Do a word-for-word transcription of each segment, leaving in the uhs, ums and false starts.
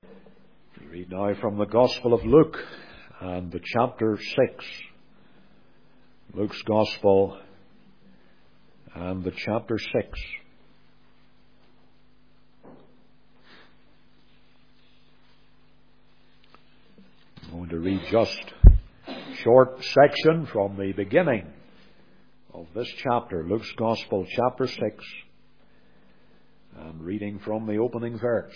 We read now from the Gospel of Luke and the chapter six. Luke's Gospel and the chapter six. I'm going to read just a short section from the beginning of this chapter, Luke's Gospel, chapter six, and reading from the opening verse.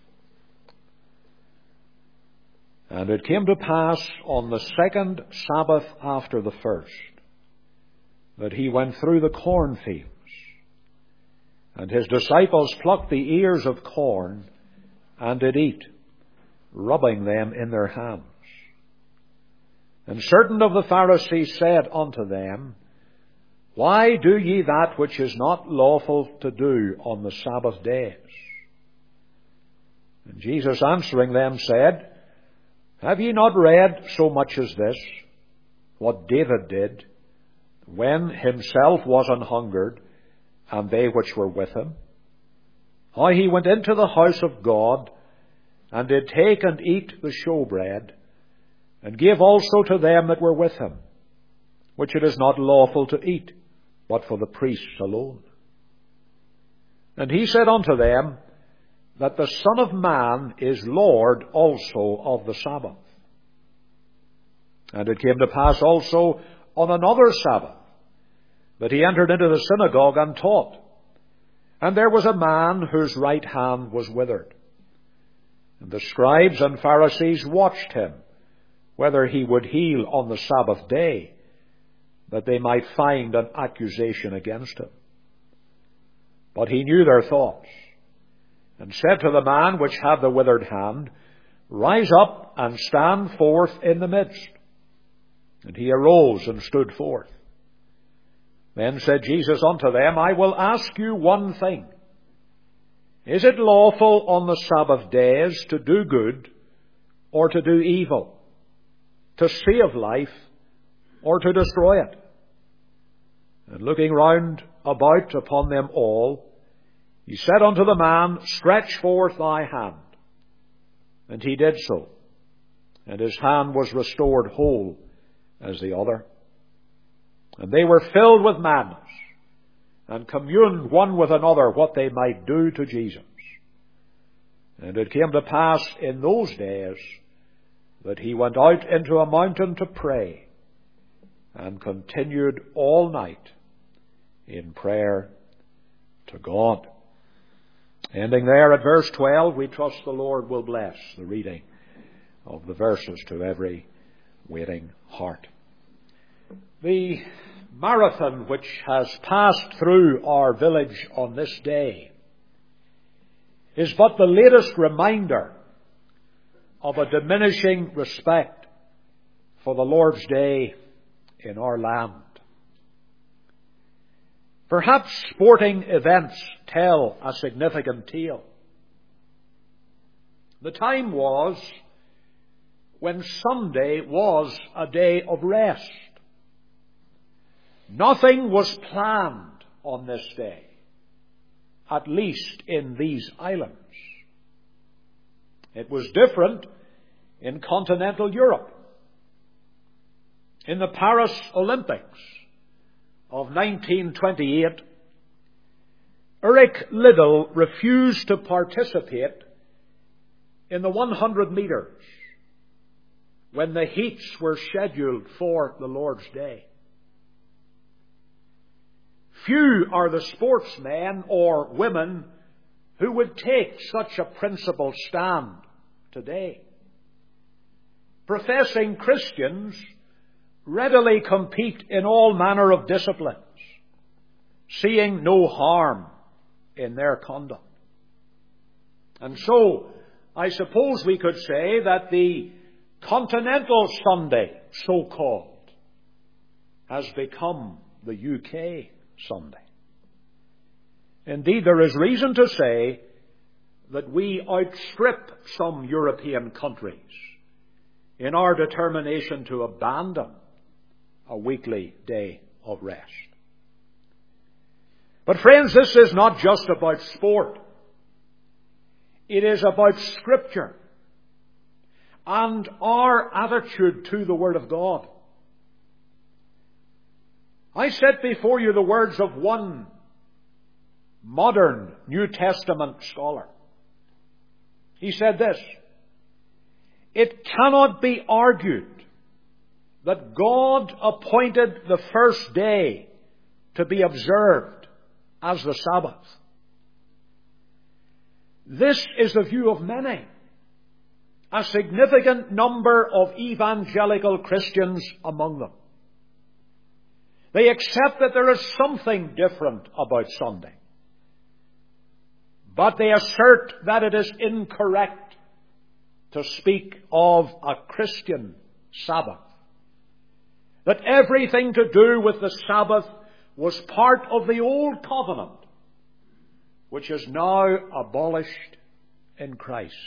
And it came to pass on the second Sabbath after the first, that he went through the cornfields, and his disciples plucked the ears of corn, and did eat, rubbing them in their hands. And certain of the Pharisees said unto them, Why do ye that which is not lawful to do on the Sabbath days? And Jesus answering them said, Have ye not read so much as this, what David did, when himself was an hungered, and they which were with him? How he went into the house of God, and did take and eat the showbread, and gave also to them that were with him, which it is not lawful to eat, but for the priests alone. And he said unto them, that the Son of Man is Lord also of the Sabbath. And it came to pass also on another Sabbath, that he entered into the synagogue and taught. And there was a man whose right hand was withered. And the scribes and Pharisees watched him, whether he would heal on the Sabbath day, that they might find an accusation against him. But he knew their thoughts, and said to the man which had the withered hand, Rise up and stand forth in the midst. And he arose and stood forth. Then said Jesus unto them, I will ask you one thing. Is it lawful on the Sabbath days to do good or to do evil, to save life or to destroy it? And looking round about upon them all, he said unto the man, Stretch forth thy hand. And he did so, and his hand was restored whole as the other. And they were filled with madness, and communed one with another what they might do to Jesus. And it came to pass in those days that he went out into a mountain to pray, and continued all night in prayer to God. Ending there at verse twelve, we trust the Lord will bless the reading of the verses to every waiting heart. The marathon which has passed through our village on this day is but the latest reminder of a diminishing respect for the Lord's Day in our land. Perhaps sporting events tell a significant tale. The time was when Sunday was a day of rest. Nothing was planned on this day, at least in these islands. It was different in continental Europe. In the Paris Olympics of nineteen twenty-eight, Eric Liddell refused to participate in the one hundred metres when the heats were scheduled for the Lord's Day. Few are the sportsmen or women who would take such a principled stand today. Professing Christians readily compete in all manner of disciplines, seeing no harm in their conduct. And so, I suppose we could say that the Continental Sunday, so-called, has become the U K Sunday. Indeed, there is reason to say that we outstrip some European countries in our determination to abandon a weekly day of rest. But friends, this is not just about sport. It is about Scripture and our attitude to the Word of God. I set before you the words of one modern New Testament scholar. He said this: "It cannot be argued that God appointed the first day to be observed as the Sabbath. This is the view of many, a significant number of evangelical Christians among them. They accept that there is something different about Sunday, but they assert that it is incorrect to speak of a Christian Sabbath, that everything to do with the Sabbath was part of the old covenant, which is now abolished in Christ."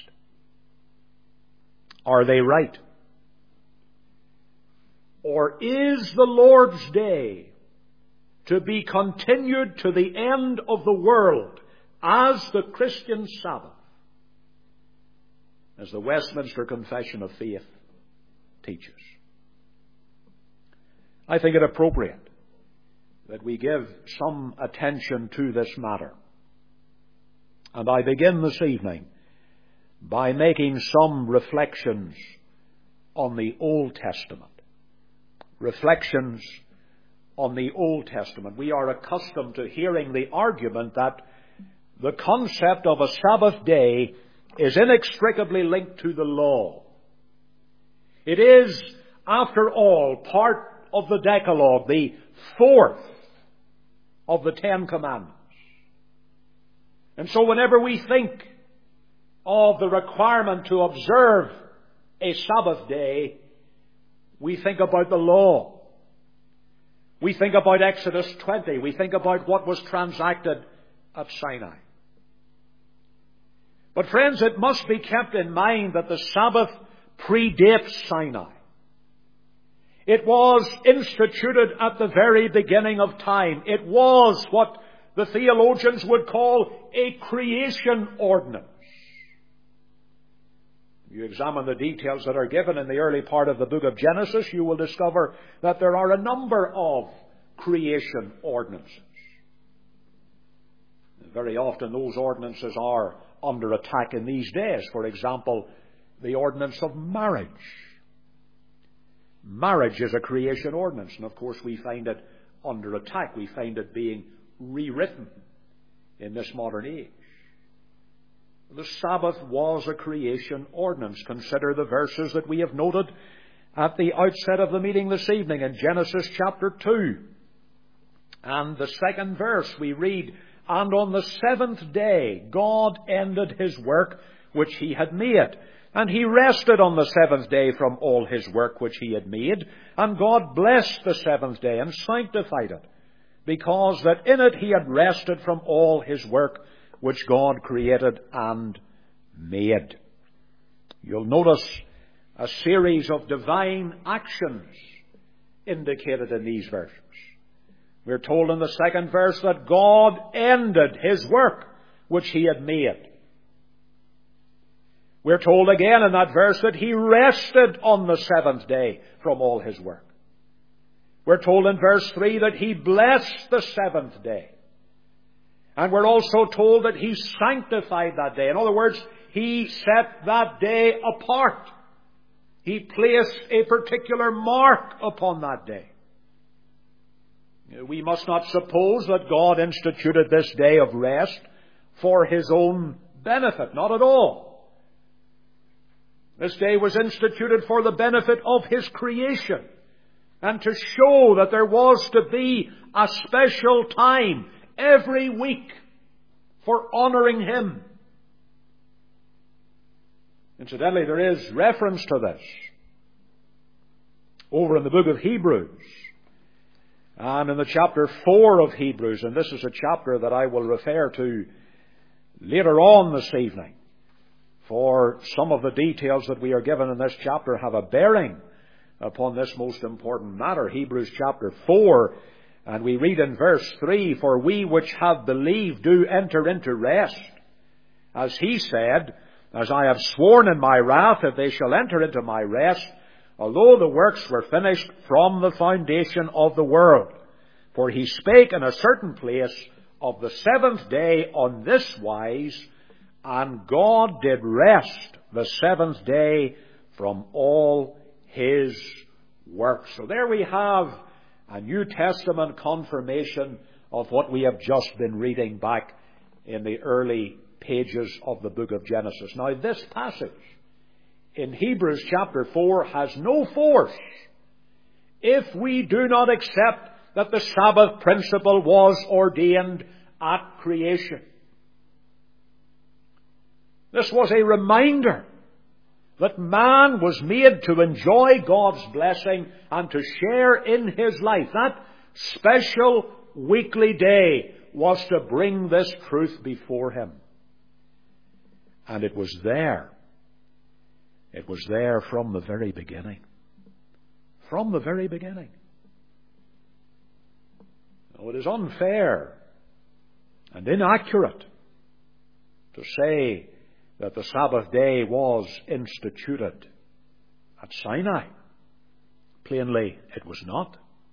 Are they right? Or is the Lord's Day to be continued to the end of the world as the Christian Sabbath, as the Westminster Confession of Faith teaches? I think it appropriate that we give some attention to this matter. And I begin this evening by making some reflections on the Old Testament. Reflections on the Old Testament. We are accustomed to hearing the argument that the concept of a Sabbath day is inextricably linked to the law. It is, after all, part of the Decalogue, the fourth of the Ten Commandments. And so whenever we think of the requirement to observe a Sabbath day, we think about the law. We think about Exodus twenty. We think about what was transacted at Sinai. But friends, it must be kept in mind that the Sabbath predates Sinai. It was instituted at the very beginning of time. It was what the theologians would call a creation ordinance. If you examine the details that are given in the early part of the book of Genesis, you will discover that there are a number of creation ordinances. Very often those ordinances are under attack in these days. For example, the ordinance of marriage. Marriage is a creation ordinance, and of course we find it under attack. We find it being rewritten in this modern age. The Sabbath was a creation ordinance. Consider the verses that we have noted at the outset of the meeting this evening in Genesis chapter two. And the second verse we read, "And on the seventh day God ended his work which he had made. And he rested on the seventh day from all his work which he had made. And God blessed the seventh day and sanctified it, because that in it he had rested from all his work which God created and made." You'll notice a series of divine actions indicated in these verses. We're told in the second verse that God ended his work which he had made. We're told again in that verse that he rested on the seventh day from all his work. We're told in verse three that he blessed the seventh day. And we're also told that he sanctified that day. In other words, he set that day apart. He placed a particular mark upon that day. We must not suppose that God instituted this day of rest for his own benefit. Not at all. This day was instituted for the benefit of his creation, and to show that there was to be a special time every week for honoring him. Incidentally, there is reference to this over in the book of Hebrews and in the chapter four of Hebrews, and this is a chapter that I will refer to later on this evening, for some of the details that we are given in this chapter have a bearing upon this most important matter. Hebrews chapter four, and we read in verse three, "For we which have believed do enter into rest, as he said, as I have sworn in my wrath, if they shall enter into my rest, although the works were finished from the foundation of the world. For he spake in a certain place of the seventh day on this wise, and God did rest the seventh day from all his works. So there we have a New Testament confirmation of what we have just been reading back in the early pages of the book of Genesis. Now, this passage in Hebrews chapter four has no force if we do not accept that the Sabbath principle was ordained at creation. This was a reminder that man was made to enjoy God's blessing and to share in his life. That special weekly day was to bring this truth before him. And it was there. It was there from the very beginning. From the very beginning. Now, it is unfair and inaccurate to say that the Sabbath day was instituted at Sinai. Plainly, it was not.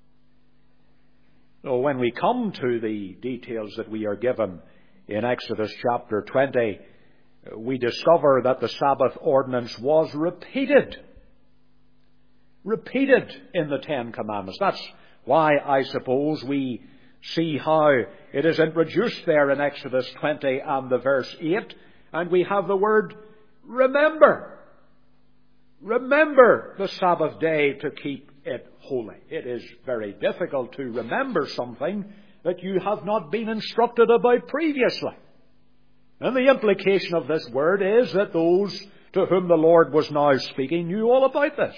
So when we come to the details that we are given in Exodus chapter twenty, we discover that the Sabbath ordinance was repeated. Repeated in the Ten Commandments. That's why, I suppose, we see how it is introduced there in Exodus twenty and the verse eight, and we have the word remember. Remember the Sabbath day to keep it holy. It is very difficult to remember something that you have not been instructed about previously. And the implication of this word is that those to whom the Lord was now speaking knew all about this.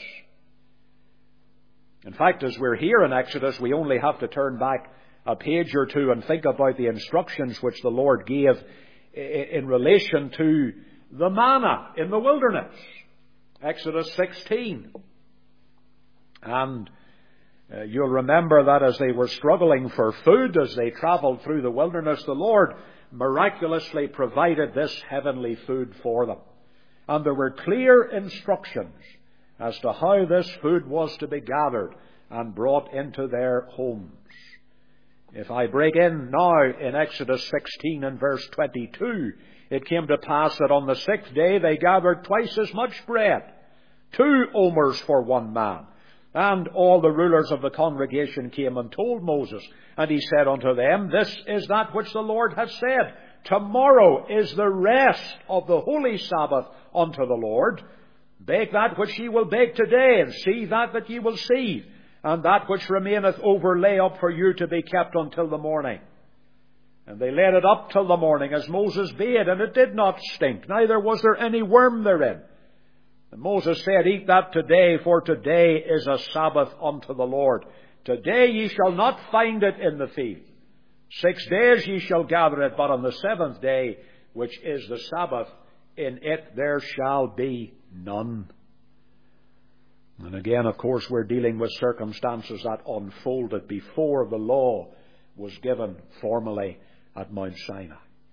In fact, as we're here in Exodus, we only have to turn back a page or two and think about the instructions which the Lord gave in relation to the manna in the wilderness. Exodus sixteen. And uh, you'll remember that as they were struggling for food, as they traveled through the wilderness, the Lord miraculously provided this heavenly food for them. And there were clear instructions as to how this food was to be gathered and brought into their homes. If I break in now in Exodus sixteen and verse twenty-two, it came to pass that on the sixth day they gathered twice as much bread, two omers for one man. And all the rulers of the congregation came and told Moses, and he said unto them, This is that which the Lord hath said. Tomorrow is the rest of the holy Sabbath unto the Lord. Bake that which ye will bake today, and seethe that that ye will seethe, and that which remaineth over lay up for you to be kept until the morning. And they laid it up till the morning, as Moses bade, and it did not stink, neither was there any worm therein. And Moses said, Eat that today, for today is a Sabbath unto the Lord. Today ye shall not find it in the field. Six days ye shall gather it, but on the seventh day, which is the Sabbath, in it there shall be none. And again, of course, we're dealing with circumstances that unfolded before the law was given formally at Mount Sinai.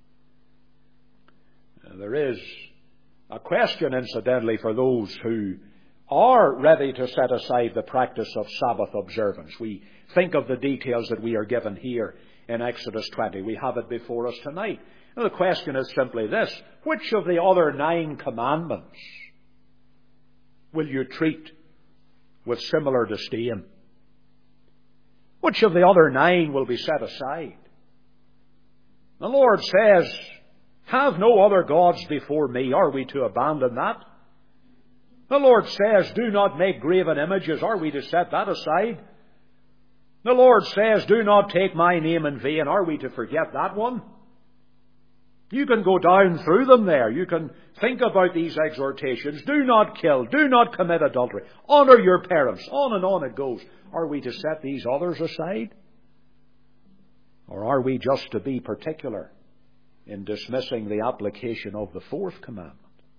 There is a question, incidentally, for those who are ready to set aside the practice of Sabbath observance. We think of the details that we are given here in Exodus twenty. We have it before us tonight. And the question is simply this: which of the other nine commandments will you treat with similar disdain? Which of the other nine will be set aside? The Lord says, Have no other gods before me. Are we to abandon that? The Lord says, Do not make graven images. Are we to set that aside? The Lord says, Do not take my name in vain. Are we to forget that one? You can go down through them there. You can think about these exhortations. Do not kill. Do not commit adultery. Honor your parents. On and on it goes. Are we to set these others aside? Or are we just to be particular in dismissing the application of the fourth commandment?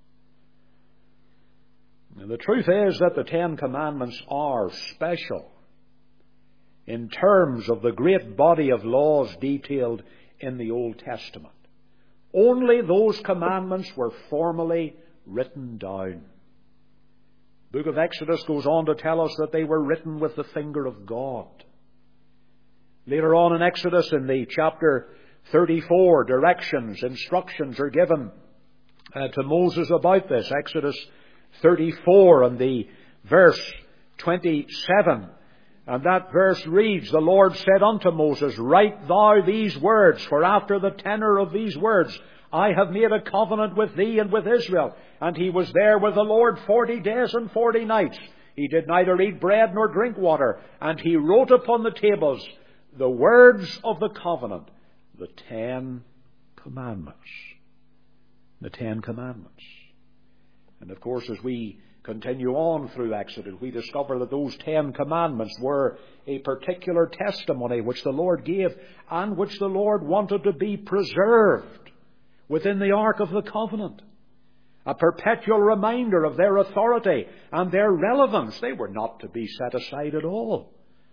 And the truth is that the Ten Commandments are special in terms of the great body of laws detailed in the Old Testament. Only those commandments were formally written down. The book of Exodus goes on to tell us that they were written with the finger of God. Later on in Exodus, in the chapter thirty-four, directions, instructions are given uh, to Moses about this. Exodus thirty-four and the verse twenty-seven. And that verse reads, "The Lord said unto Moses, Write thou these words, for after the tenor of these words I have made a covenant with thee and with Israel. And he was there with the Lord forty days and forty nights. He did neither eat bread nor drink water. And he wrote upon the tables the words of the covenant, the Ten Commandments." The Ten Commandments. And of course, as we continue on through Exodus, we discover that those Ten Commandments were a particular testimony which the Lord gave and which the Lord wanted to be preserved within the Ark of the Covenant. A perpetual reminder of their authority and their relevance. They were not to be set aside at all.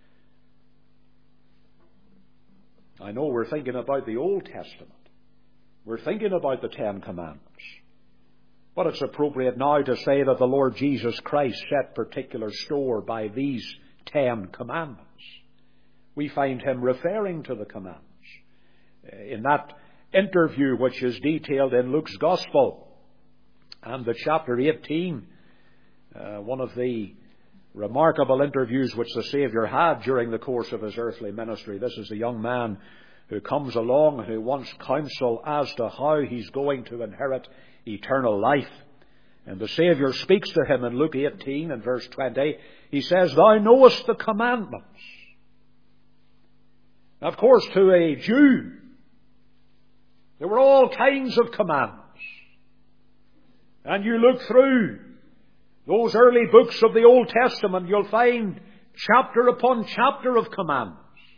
I know we're thinking about the Old Testament. We're thinking about the Ten Commandments. But it's appropriate now to say that the Lord Jesus Christ set particular store by these Ten Commandments. We find him referring to the commandments. In that interview which is detailed in Luke's Gospel and the chapter eighteen, uh, one of the remarkable interviews which the Saviour had during the course of his earthly ministry. This is a young man who comes along and who wants counsel as to how he's going to inherit eternal life. And the Saviour speaks to him in Luke eighteen and verse twenty. He says, "Thou knowest the commandments." Now, of course, to a Jew, there were all kinds of commandments. And you look through those early books of the Old Testament, you'll find chapter upon chapter of commandments.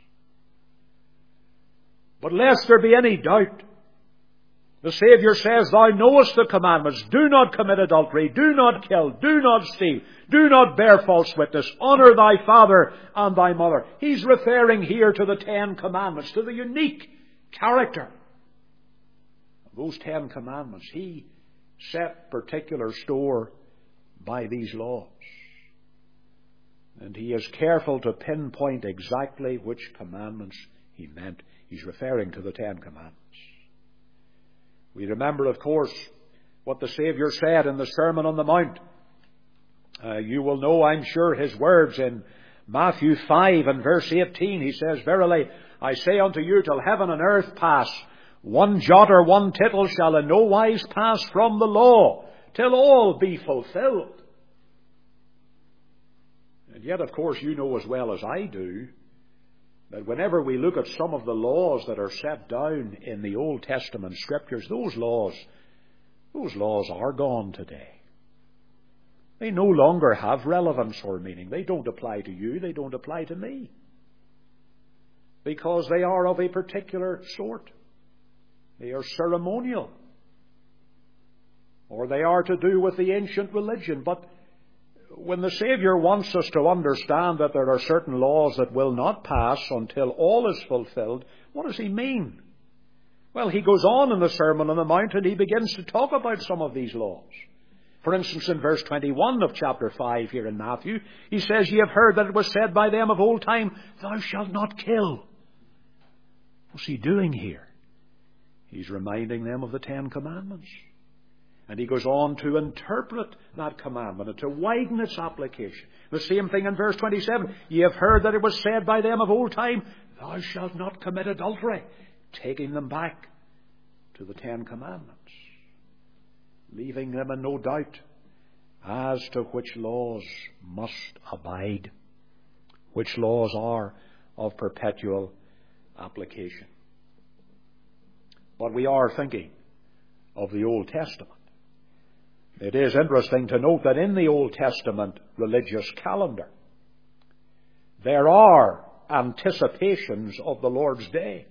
But lest there be any doubt, the Saviour says, "Thou knowest the commandments. Do not commit adultery. Do not kill. Do not steal. Do not bear false witness. Honour thy father and thy mother." He's referring here to the Ten Commandments, to the unique character of those Ten Commandments. He set particular store by these laws. And he is careful to pinpoint exactly which commandments he meant. He's referring to the Ten Commandments. We remember, of course, what the Saviour said in the Sermon on the Mount. Uh, you will know, I'm sure, his words in Matthew five and verse eighteen. He says, "Verily, I say unto you, till heaven and earth pass, one jot or one tittle shall in no wise pass from the law, till all be fulfilled." And yet, of course, you know as well as I do that whenever we look at some of the laws that are set down in the Old Testament Scriptures, those laws, those laws are gone today. They no longer have relevance or meaning. They don't apply to you. They don't apply to me. Because they are of a particular sort. They are ceremonial. Or they are to do with the ancient religion. But when the Saviour wants us to understand that there are certain laws that will not pass until all is fulfilled, what does he mean? Well, he goes on in the Sermon on the Mount and he begins to talk about some of these laws. For instance, in verse twenty-one of chapter five here in Matthew, he says, "Ye have heard that it was said by them of old time, Thou shalt not kill." What's he doing here? He's reminding them of the Ten Commandments. And he goes on to interpret that commandment and to widen its application. The same thing in verse twenty-seven. "Ye have heard that it was said by them of old time, Thou shalt not commit adultery." Taking them back to the Ten Commandments. Leaving them in no doubt as to which laws must abide. Which laws are of perpetual application. But we are thinking of the Old Testament. It is interesting to note that in the Old Testament religious calendar, there are anticipations of the Lord's Day.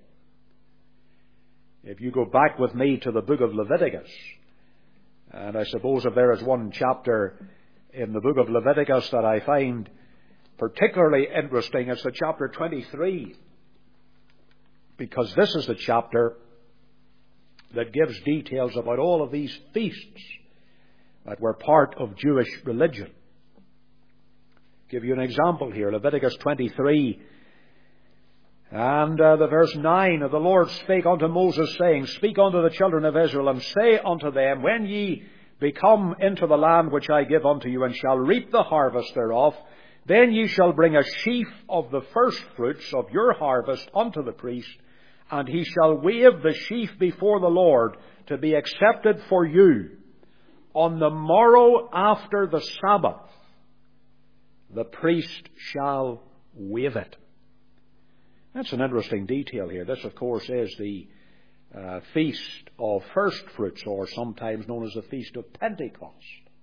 If you go back with me to the book of Leviticus, and I suppose if there is one chapter in the book of Leviticus that I find particularly interesting, it's the chapter twenty-three, because this is the chapter that gives details about all of these feasts that were part of Jewish religion. I'll give you an example here. Leviticus twenty-three and uh, the verse nine. "And the Lord spake unto Moses, saying, Speak unto the children of Israel, and say unto them, When ye be come into the land which I give unto you, and shall reap the harvest thereof, then ye shall bring a sheaf of the firstfruits of your harvest unto the priest, and he shall wave the sheaf before the Lord to be accepted for you. On the morrow after the Sabbath, the priest shall wave it." That's an interesting detail here. This, of course, is the uh, Feast of Firstfruits, or sometimes known as the Feast of Pentecost.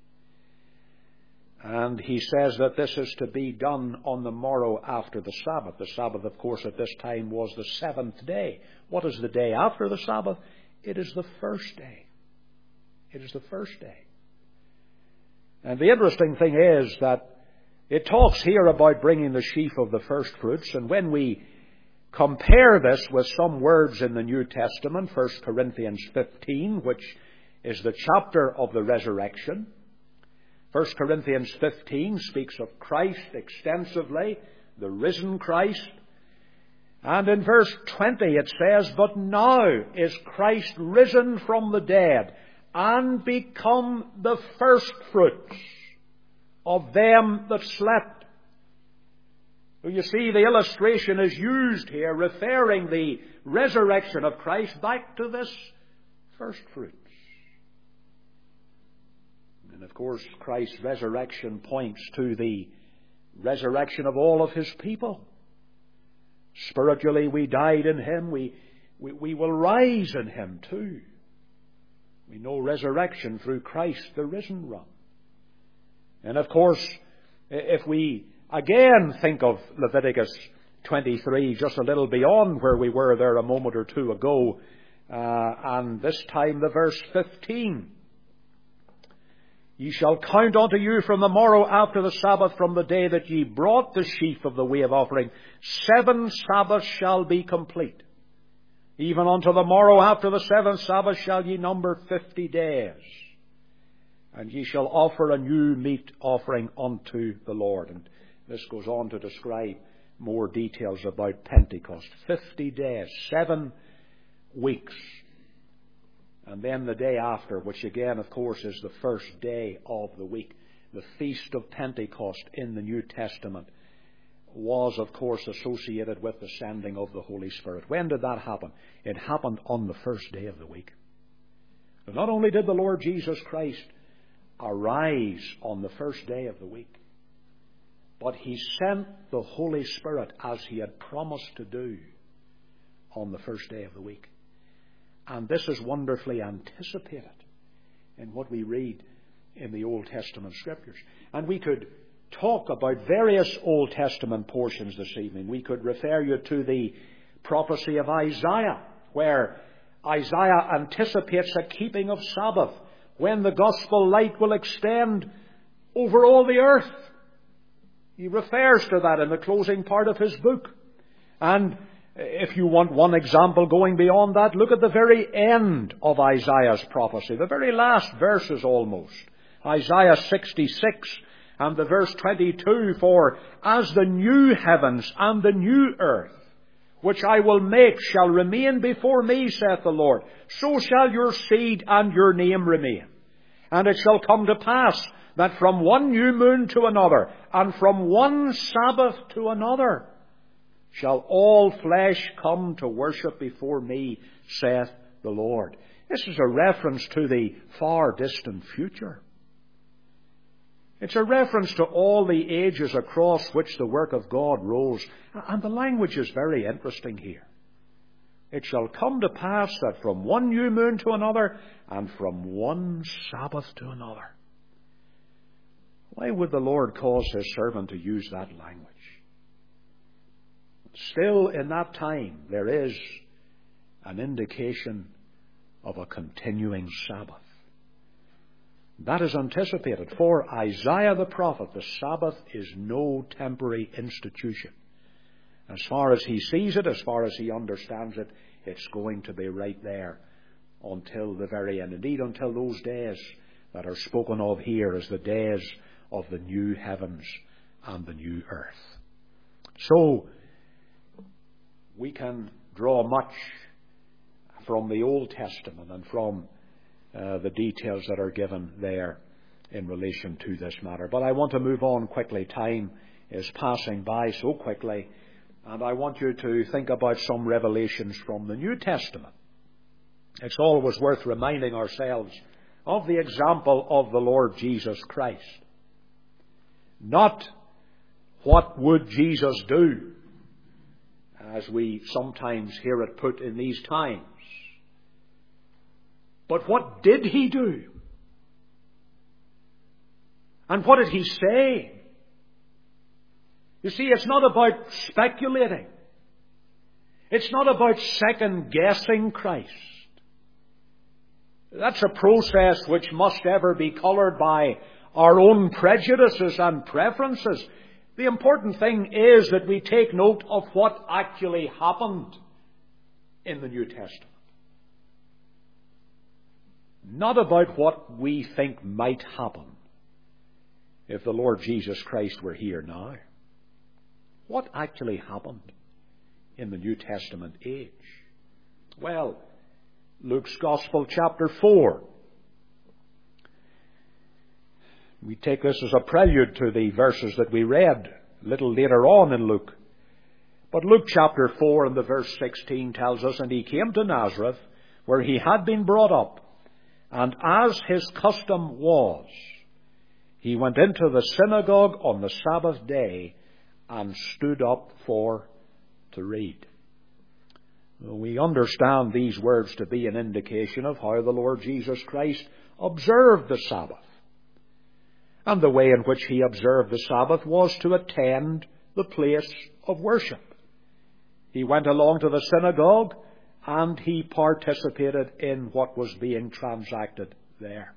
And he says that this is to be done on the morrow after the Sabbath. The Sabbath, of course, at this time was the seventh day. What is the day after the Sabbath? It is the first day. It is the first day. And the interesting thing is that it talks here about bringing the sheaf of the firstfruits, and when we compare this with some words in the New Testament, First Corinthians fifteen, which is the chapter of the resurrection. First Corinthians fifteen speaks of Christ extensively, the risen Christ. And in verse twenty it says, "But now is Christ risen from the dead, and become the firstfruits of them that slept." So you see, the illustration is used here, referring the resurrection of Christ back to this firstfruits. And of course, Christ's resurrection points to the resurrection of all of His people. Spiritually, we died in Him. We, we, we will rise in Him too. We know resurrection through Christ, the risen one. And of course, if we again think of Leviticus twenty-three, just a little beyond where we were there a moment or two ago, uh, and this time the verse fifteen. "Ye shall count unto you from the morrow after the Sabbath, from the day that ye brought the sheaf of the wave offering, seven Sabbaths shall be complete. Even unto the morrow after the seventh Sabbath shall ye number fifty days. And ye shall offer a new meat offering unto the Lord." And this goes on to describe more details about Pentecost. Fifty days, seven weeks. And then the day after, which again, of course, is the first day of the week. The Feast of Pentecost in the New Testament was, of course, associated with the sending of the Holy Spirit. When did that happen? It happened on the first day of the week. But not only did the Lord Jesus Christ arise on the first day of the week, but He sent the Holy Spirit as He had promised to do on the first day of the week. And this is wonderfully anticipated in what we read in the Old Testament Scriptures. And we could talk about various Old Testament portions this evening. We could refer you to the prophecy of Isaiah, where Isaiah anticipates a keeping of Sabbath, when the gospel light will extend over all the earth. He refers to that in the closing part of his book. And if you want one example going beyond that, look at the very end of Isaiah's prophecy, the very last verses almost. Isaiah sixty-six and the verse twenty-two, "For as the new heavens and the new earth, which I will make, shall remain before me, saith the Lord, so shall your seed and your name remain. And it shall come to pass that from one new moon to another, and from one Sabbath to another, shall all flesh come to worship before me, saith the Lord." This is a reference to the far distant future. It's a reference to all the ages across which the work of God rolls. And the language is very interesting here. It shall come to pass that from one new moon to another, and from one Sabbath to another. Why would the Lord cause His servant to use that language? Still, in that time, there is an indication of a continuing Sabbath. That is anticipated. For Isaiah the prophet, the Sabbath is no temporary institution. As far as he sees it, as far as he understands it, it's going to be right there until the very end. Indeed, until those days that are spoken of here as the days of the new heavens and the new earth. So, we can draw much from the Old Testament and from uh, the details that are given there in relation to this matter. But I want to move on quickly. Time is passing by so quickly, and I want you to think about some revelations from the New Testament. It's always worth reminding ourselves of the example of the Lord Jesus Christ. Not what would Jesus do, as we sometimes hear it put in these times, but what did he do? And what did he say? You see, it's not about speculating. It's not about second-guessing Christ. That's a process which must ever be coloured by our own prejudices and preferences. The important thing is that we take note of what actually happened in the New Testament. Not about what we think might happen if the Lord Jesus Christ were here now. What actually happened in the New Testament age? Well, Luke's Gospel, chapter four. We take this as a prelude to the verses that we read a little later on in Luke. But Luke chapter four and the verse sixteen tells us, "And he came to Nazareth, where he had been brought up, and as his custom was, he went into the synagogue on the Sabbath day and stood up for to read." We understand these words to be an indication of how the Lord Jesus Christ observed the Sabbath. And the way in which he observed the Sabbath was to attend the place of worship. He went along to the synagogue and he participated in what was being transacted there.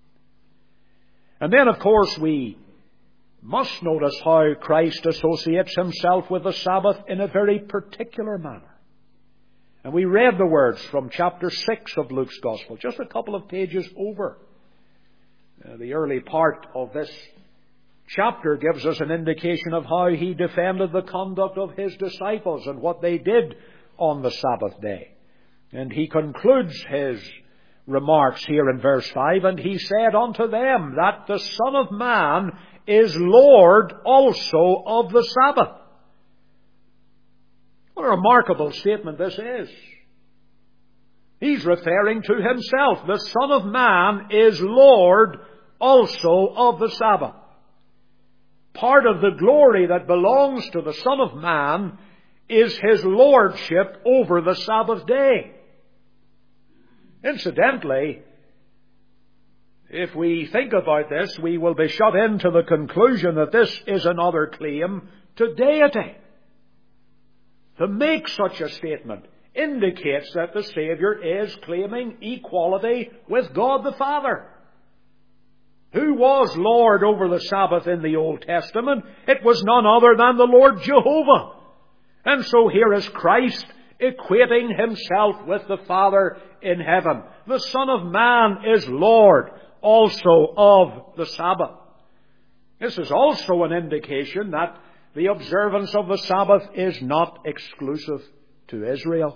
And then, of course, we must notice how Christ associates himself with the Sabbath in a very particular manner. And we read the words from chapter six of Luke's Gospel, just a couple of pages over. Uh, the early part of this chapter gives us an indication of how he defended the conduct of his disciples and what they did on the Sabbath day. And he concludes his remarks here in verse five, "And he said unto them that the Son of Man is Lord also of the Sabbath." What a remarkable statement this is. He's referring to himself. The Son of Man is Lord also of the Sabbath. Part of the glory that belongs to the Son of Man is his lordship over the Sabbath day. Incidentally, if we think about this, we will be shut into the conclusion that this is another claim to deity. To make such a statement indicates that the Saviour is claiming equality with God the Father. Who was Lord over the Sabbath in the Old Testament? It was none other than the Lord Jehovah. And so here is Christ equating himself with the Father in heaven. The Son of Man is Lord also of the Sabbath. This is also an indication that the observance of the Sabbath is not exclusive to Israel.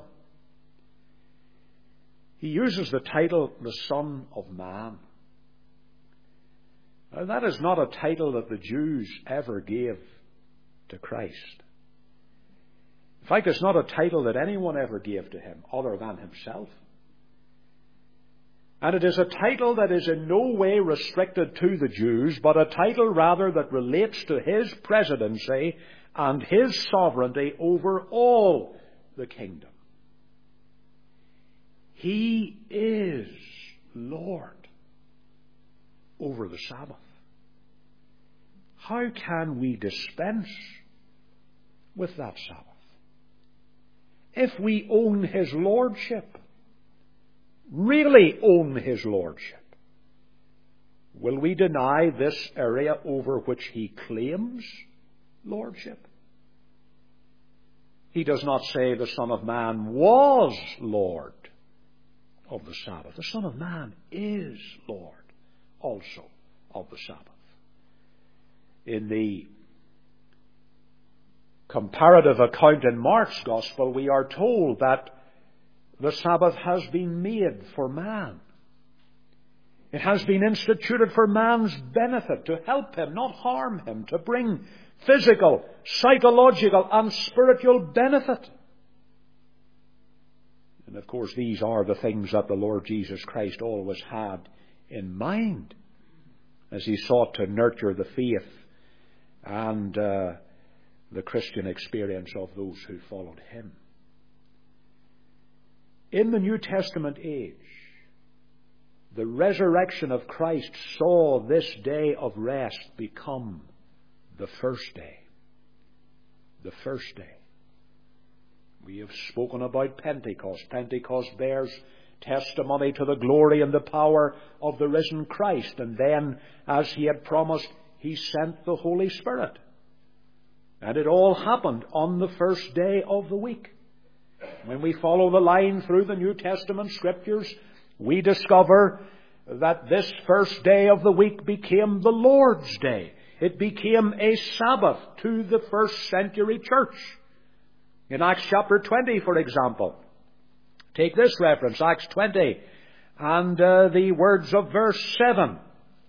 He uses the title, the Son of Man. Now, that is not a title that the Jews ever gave to Christ. In fact, it's not a title that anyone ever gave to him other than himself. And it is a title that is in no way restricted to the Jews, but a title rather that relates to his presidency and his sovereignty over all the kingdom. He is Lord over the Sabbath. How can we dispense with that Sabbath if we own his lordship? Really own his lordship? Will we deny this area over which he claims lordship? He does not say the Son of Man was Lord of the Sabbath. The Son of Man is Lord also of the Sabbath. In the comparative account in Mark's Gospel, we are told that the Sabbath has been made for man. It has been instituted for man's benefit, to help him, not harm him, to bring physical, psychological, and spiritual benefit. And of course, these are the things that the Lord Jesus Christ always had in mind as he sought to nurture the faith and uh, the Christian experience of those who followed him. In the New Testament age, the resurrection of Christ saw this day of rest become the first day. The first day. We have spoken about Pentecost. Pentecost bears testimony to the glory and the power of the risen Christ. And then, as he had promised, he sent the Holy Spirit. And it all happened on the first day of the week. When we follow the line through the New Testament Scriptures, we discover that this first day of the week became the Lord's Day. It became a Sabbath to the first century church. In Acts chapter twenty, for example, take this reference, Acts twenty, and uh, the words of verse seven.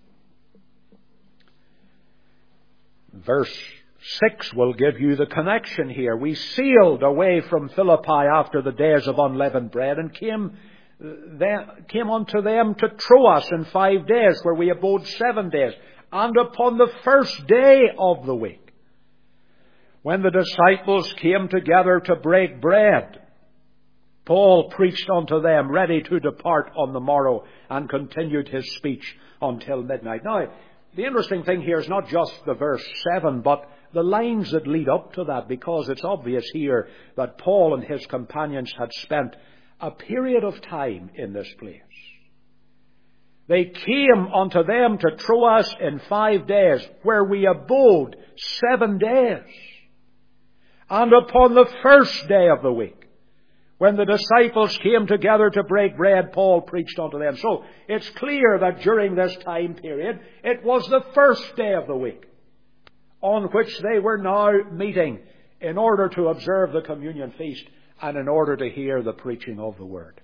Verse six will give you the connection here. We sailed away from Philippi after the days of unleavened bread and came, then, came unto them to Troas in five days, where we abode seven days. And upon the first day of the week, when the disciples came together to break bread, Paul preached unto them, ready to depart on the morrow, and continued his speech until midnight. Now, the interesting thing here is not just the verse seven, but the lines that lead up to that, because it's obvious here that Paul and his companions had spent a period of time in this place. They came unto them to Troas in five days, where we abode seven days. And upon the first day of the week, when the disciples came together to break bread, Paul preached unto them. So it's clear that during this time period, it was the first day of the week on which they were now meeting in order to observe the communion feast and in order to hear the preaching of the word.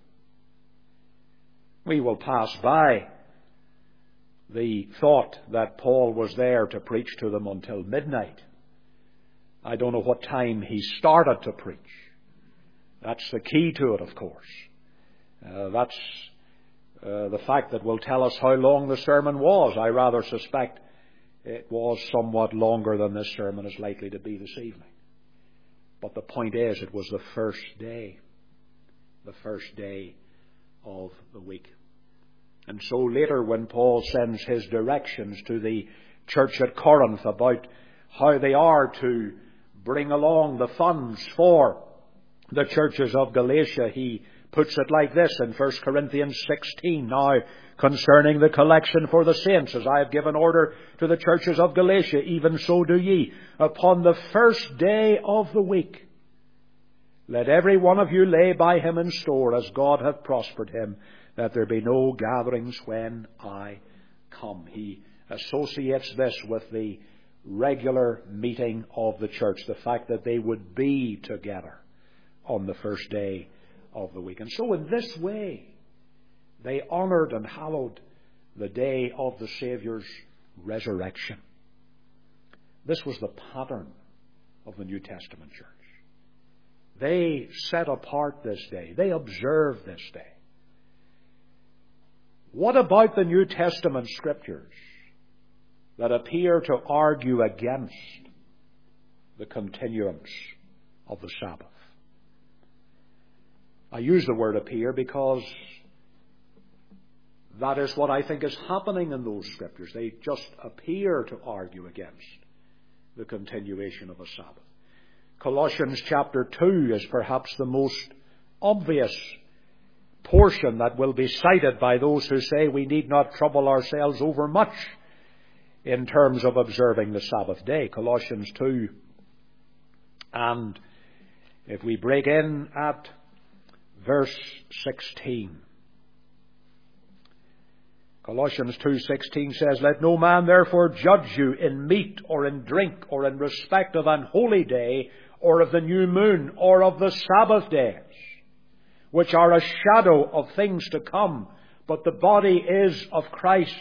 We will pass by the thought that Paul was there to preach to them until midnight. I don't know what time he started to preach. That's the key to it, of course. Uh, that's uh, the fact that will tell us how long the sermon was. I rather suspect it was somewhat longer than this sermon is likely to be this evening. But the point is, it was the first day. The first day of the week. And so later, when Paul sends his directions to the church at Corinth about how they are to bring along the funds for the churches of Galatia, he puts it like this in First Corinthians sixteen. Now, concerning the collection for the saints, as I have given order to the churches of Galatia, even so do ye. Upon the first day of the week, let every one of you lay by him in store, as God hath prospered him, that there be no gatherings when I come. He associates this with the regular meeting of the church, the fact that they would be together on the first day of the week. And so in this way, they honoured and hallowed the day of the Saviour's resurrection. This was the pattern of the New Testament church. They set apart this day. They observed this day. What about the New Testament Scriptures that appear to argue against the continuance of the Sabbath? I use the word appear because that is what I think is happening in those Scriptures. They just appear to argue against the continuation of a Sabbath. Colossians chapter two is perhaps the most obvious portion that will be cited by those who say we need not trouble ourselves over much in terms of observing the Sabbath day. Colossians two. And if we break in at verse sixteen, Colossians two sixteen says, "Let no man therefore judge you in meat or in drink or in respect of an holy day or of the new moon or of the Sabbath days, which are a shadow of things to come, but the body is of Christ.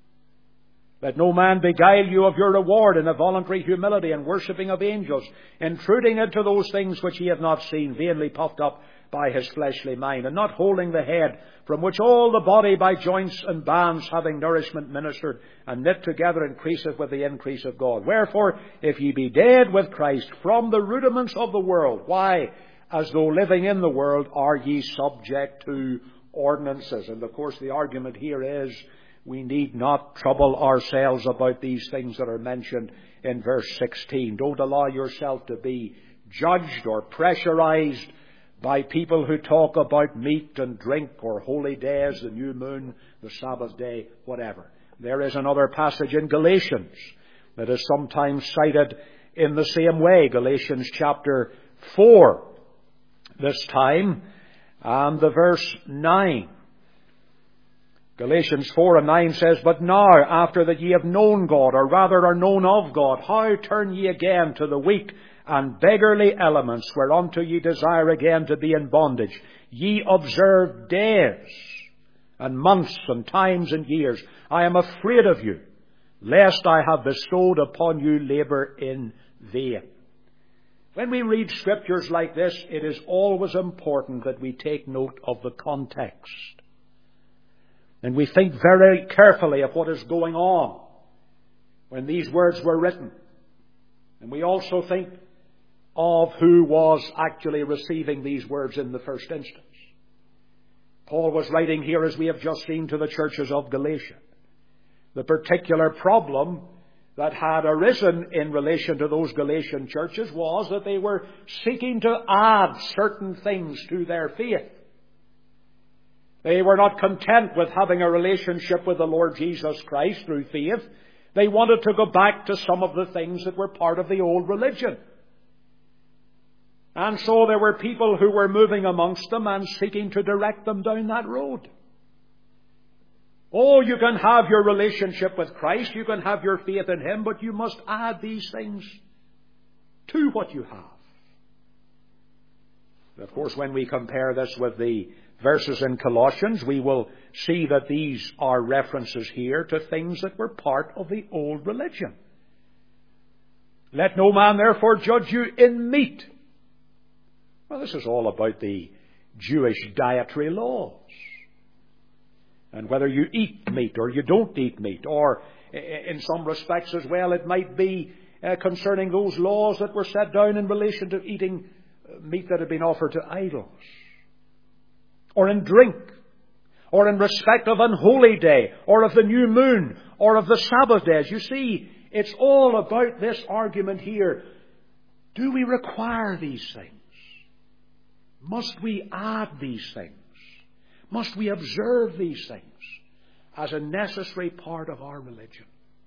Let no man beguile you of your reward in a voluntary humility and worshipping of angels, intruding into those things which he hath not seen, vainly puffed up by his fleshly mind, and not holding the head, from which all the body by joints and bands, having nourishment ministered, and knit together, increaseth with the increase of God. Wherefore, if ye be dead with Christ from the rudiments of the world, why, as though living in the world, are ye subject to ordinances?" And of course the argument here is, we need not trouble ourselves about these things that are mentioned in verse sixteen. Don't allow yourself to be judged or pressurized by people who talk about meat and drink or holy days, the new moon, the Sabbath day, whatever. There is another passage in Galatians that is sometimes cited in the same way. Galatians chapter four, this time, and the verse nine. Galatians four and nine says, "But now, after that ye have known God, or rather are known of God, how turn ye again to the weak and beggarly elements, whereunto ye desire again to be in bondage? Ye observe days, and months, and times, and years. I am afraid of you, lest I have bestowed upon you labour in vain." When we read scriptures like this, it is always important that we take note of the context. And we think very carefully of what is going on when these words were written. And we also think of who was actually receiving these words in the first instance. Paul was writing here, as we have just seen, to the churches of Galatia. The particular problem that had arisen in relation to those Galatian churches was that they were seeking to add certain things to their faith. They were not content with having a relationship with the Lord Jesus Christ through faith. They wanted to go back to some of the things that were part of the old religion. And so there were people who were moving amongst them and seeking to direct them down that road. Oh, you can have your relationship with Christ, you can have your faith in Him, but you must add these things to what you have. Of course, when we compare this with the verses in Colossians, we will see that these are references here to things that were part of the old religion. "Let no man therefore judge you in meat." Well, this is all about the Jewish dietary laws. And whether you eat meat or you don't eat meat, or in some respects as well, it might be uh, concerning those laws that were set down in relation to eating meat that had been offered to idols, or in drink, or in respect of an holy day, or of the new moon, or of the Sabbath days. You see, it's all about this argument here. Do we require these things? Must we add these things? Must we observe these things as a necessary part of our religion?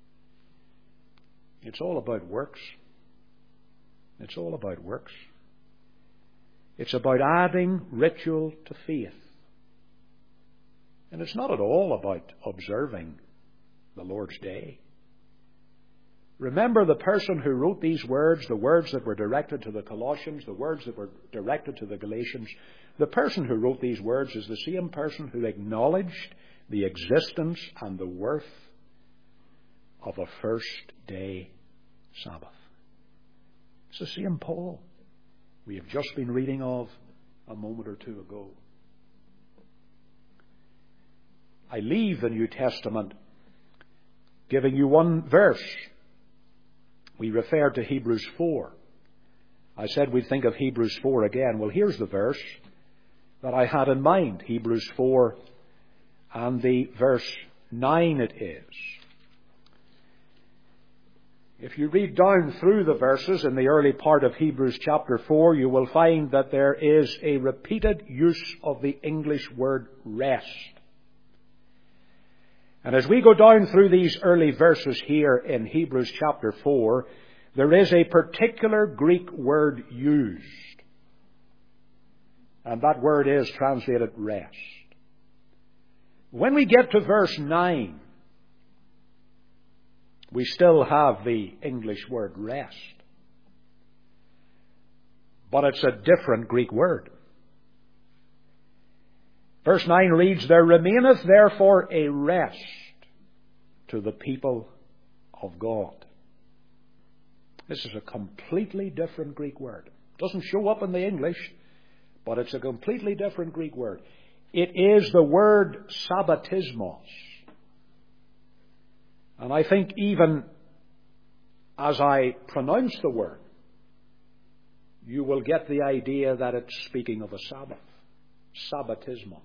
It's all about works. It's all about works. It's about adding ritual to faith. And it's not at all about observing the Lord's Day. Remember, the person who wrote these words, the words that were directed to the Colossians, the words that were directed to the Galatians, the person who wrote these words is the same person who acknowledged the existence and the worth of a first day Sabbath. It's the same Paul we have just been reading of a moment or two ago. I leave the New Testament giving you one verse. We referred to Hebrews four. I said we'd think of Hebrews four again. Well, here's the verse that I had in mind. Hebrews four and the verse nine it is. If you read down through the verses in the early part of Hebrews chapter four, you will find that there is a repeated use of the English word rest. And as we go down through these early verses here in Hebrews chapter four, there is a particular Greek word used. And that word is translated rest. When we get to verse nine, we still have the English word rest. But it's a different Greek word. Verse nine reads, "There remaineth therefore a rest to the people of God." This is a completely different Greek word. It doesn't show up in the English, but it's a completely different Greek word. It is the word sabbatismos. And I think even as I pronounce the word, you will get the idea that it's speaking of a Sabbath. Sabbatismos.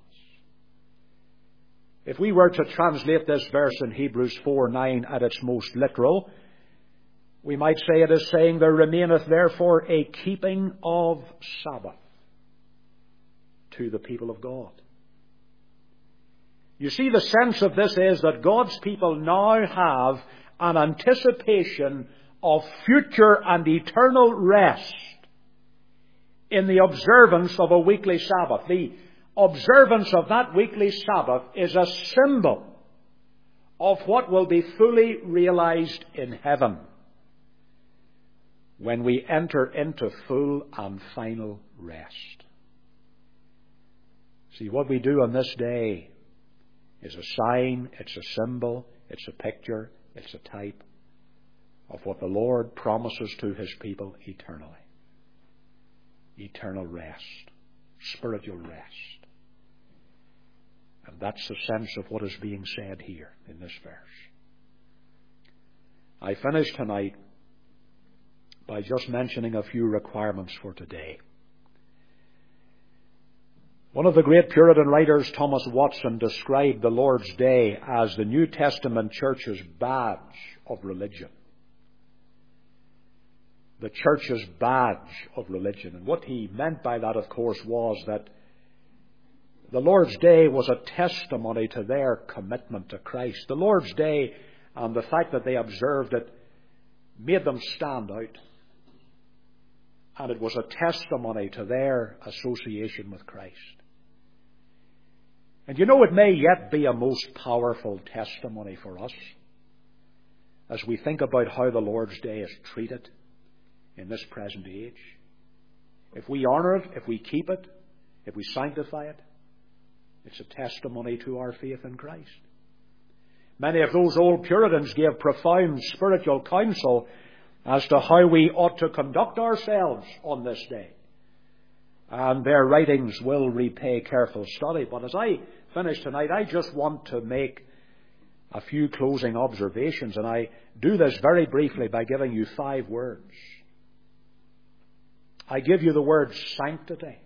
If we were to translate this verse in Hebrews four nine at its most literal, we might say it is saying, "There remaineth therefore a keeping of Sabbath to the people of God." You see, the sense of this is that God's people now have an anticipation of future and eternal rest in the observance of a weekly Sabbath. The observance of that weekly Sabbath is a symbol of what will be fully realized in heaven when we enter into full and final rest. See, what we do on this day is a sign, it's a symbol, it's a picture, it's a type of what the Lord promises to His people eternally. Eternal rest. Spiritual rest. And that's the sense of what is being said here in this verse. I finish tonight by just mentioning a few requirements for today. One of the great Puritan writers, Thomas Watson, described the Lord's Day as the New Testament Church's badge of religion. The Church's badge of religion. And what he meant by that, of course, was that the Lord's Day was a testimony to their commitment to Christ. The Lord's Day and the fact that they observed it made them stand out. And it was a testimony to their association with Christ. And you know, it may yet be a most powerful testimony for us as we think about how the Lord's Day is treated in this present age. If we honour it, if we keep it, if we sanctify it, it's a testimony to our faith in Christ. Many of those old Puritans gave profound spiritual counsel as to how we ought to conduct ourselves on this day. And their writings will repay careful study. But as I finish tonight, I just want to make a few closing observations. And I do this very briefly by giving you five words. I give you the word sanctity.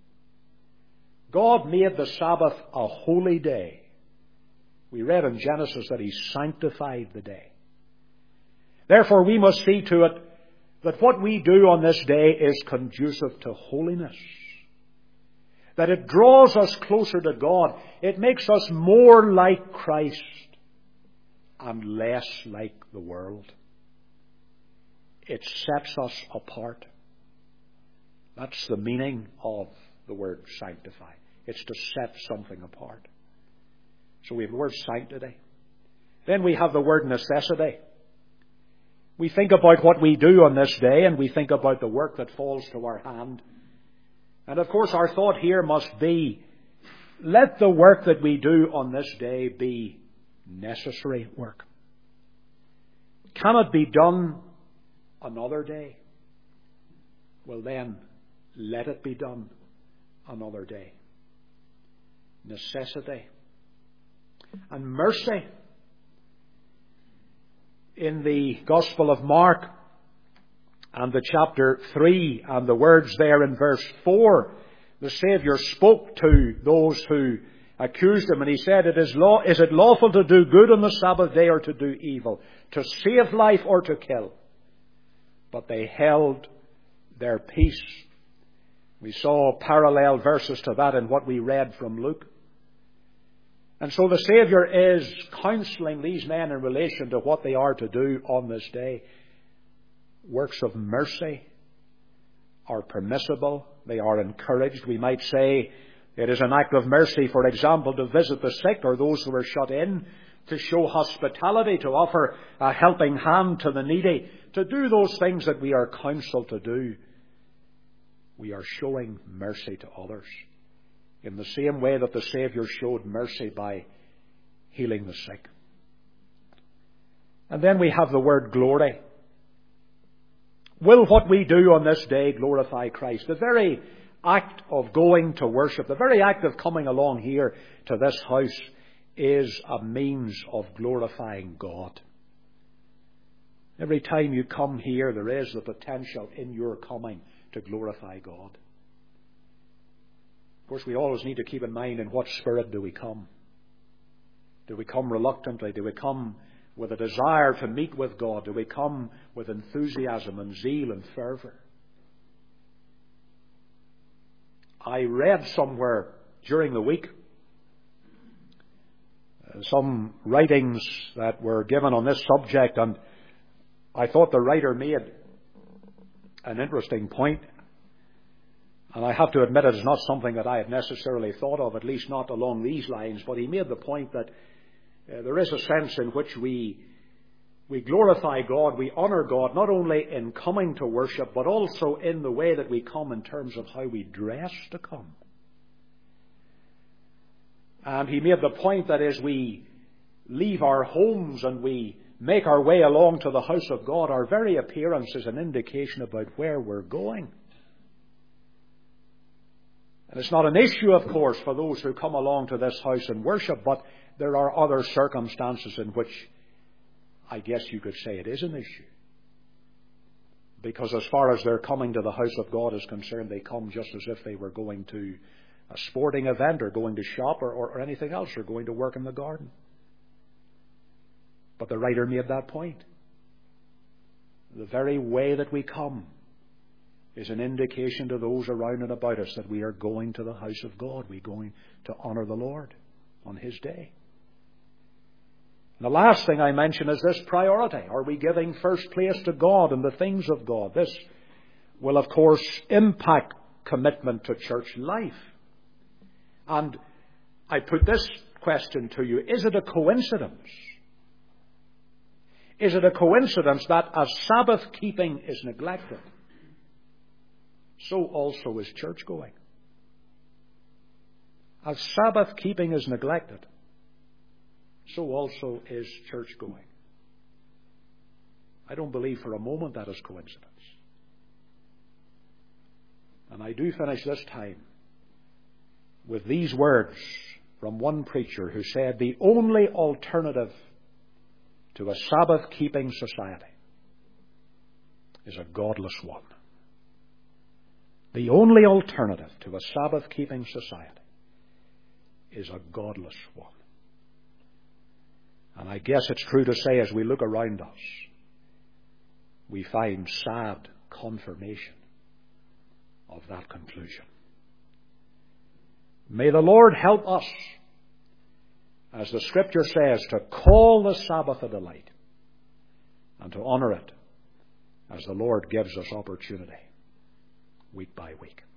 God made the Sabbath a holy day. We read in Genesis that He sanctified the day. Therefore, we must see to it that what we do on this day is conducive to holiness. That it draws us closer to God. It makes us more like Christ and less like the world. It sets us apart. That's the meaning of the word sanctify. It's to set something apart. So we have the word sanctity. Then we have the word necessity. We think about what we do on this day, and we think about the work that falls to our hand. And of course our thought here must be, let the work that we do on this day be necessary work. Can it be done another day? Well then, let it be done another day. Necessity. And mercy. In the Gospel of Mark and the chapter three and the words there in verse four, the Saviour spoke to those who accused Him, and He said, "It is law, is it lawful to do good on the Sabbath day or to do evil, to save life or to kill?" But they held their peace. We saw parallel verses to that in what we read from Luke. And so the Saviour is counselling these men in relation to what they are to do on this day. Works of mercy are permissible. They are encouraged. We might say It is an act of mercy, for example, to visit the sick or those who are shut in, to show hospitality, to offer a helping hand to the needy, to do those things that we are counseled to do. We are showing mercy to others in the same way that the Saviour showed mercy by healing the sick. And then we have the word glory. Will what we do on this day glorify Christ? The very act of going to worship, the very act of coming along here to this house is a means of glorifying God. Every time you come here, there is the potential in your coming to glorify God. Of course, we always need to keep in mind in what spirit do we come. Do we come reluctantly? Do we come with a desire to meet with God? Do we come with enthusiasm and zeal and fervour? I read somewhere during the week uh, some writings that were given on this subject, and I thought the writer made an interesting point. And I have to admit it is not something that I had necessarily thought of, at least not along these lines, but he made the point that uh, there is a sense in which we we glorify God, we honour God, not only in coming to worship, but also in the way that we come in terms of how we dress to come. And he made the point that as we leave our homes and we make our way along to the house of God, our very appearance is an indication about where we're going. And it's not an issue, of course, for those who come along to this house and worship, but there are other circumstances in which I guess you could say it is an issue. Because as far as their coming to the house of God is concerned, they come just as if they were going to a sporting event or going to shop or, or anything else, or going to work in the garden. But the writer made that point. The very way that we come is an indication to those around and about us that we are going to the house of God. We're going to honour the Lord on His day. And the last thing I mention is this priority. Are we giving first place to God and the things of God? This will, of course, impact commitment to church life. And I put this question to you. Is it a coincidence? Is it a coincidence that as Sabbath keeping is neglected, so also is church going? As Sabbath keeping is neglected, so also is church going. I don't believe for a moment that is coincidence. And I do finish this time with these words from one preacher who said, the only alternative to a Sabbath-keeping society is a godless one. The only alternative to a Sabbath-keeping society is a godless one. And I guess it's true to say, as we look around us, we find sad confirmation of that conclusion. May the Lord help us, as the Scripture says, to call the Sabbath a delight and to honour it as the Lord gives us opportunity week by week.